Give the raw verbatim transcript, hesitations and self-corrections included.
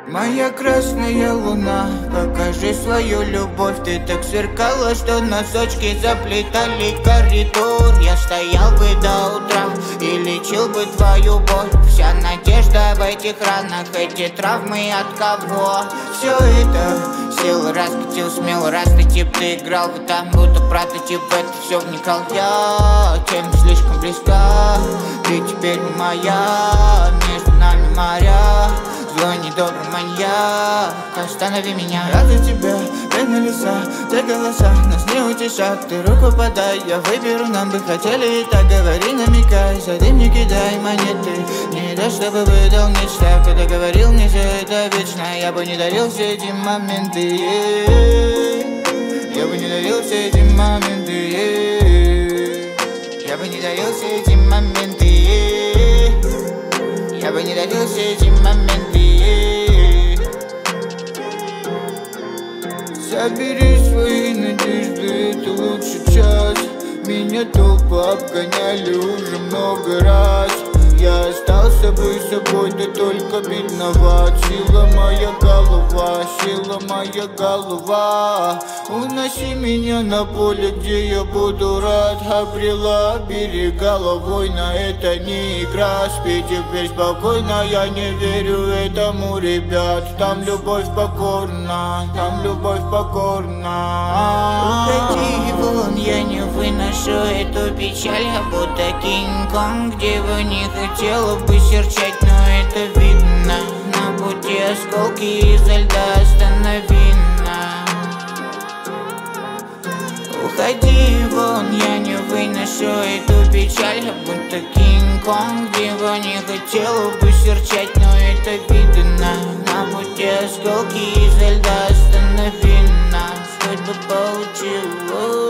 Моя красная луна, покажи свою любовь. Ты так сверкала, что носочки заплетали коридор. Я стоял бы до утра и лечил бы твою боль. Вся надежда в этих ранах, эти травмы от кого? Все это силы раскатил, смело растотип. Ты играл бы там, будто прототип. В это все вникал я, тем слишком близка. Ты теперь не моя, между нами моря. Злой недобрый маньяк, останови меня. Ради тебя, бедные леса, те голоса нас не утешат. Ты руку подай, я выберу, нам бы хотели. И так говори, намекай, сады не кидай монеты. Не дашь, чтобы выдал нечто. Когда говорил мне все это вечно, я бы не дарил все эти моменты, yeah. Я бы не дарил все эти моменты, yeah. Я бы не дарил все эти моменты, yeah. Я бы не дарил все эти моменты, yeah. Забери свои надежды, это лучший час. Меня толпы обгоняли уже много раз. Я остался бы собой, да только бедноват. Сила моя голова, сила моя голова. Уноси меня на поле, где я буду рад. Обрела берега головой, на это не игра. Спи теперь спокойно, я не верю этому, ребят. Там любовь покорна, там любовь покорна. Уходи вон, я не выношу эту печаль. Я будто Кинг-Конг, где вы не хотела бы серчать, но это видно. На пути осколки изо льда, останови нас. Уходи вон, я не выношу эту печаль. Я будто Кинг-Конг, где вы не хотела бы серчать, но это видно. На пути осколки изо льда, останови нас. Хоть бы получилось.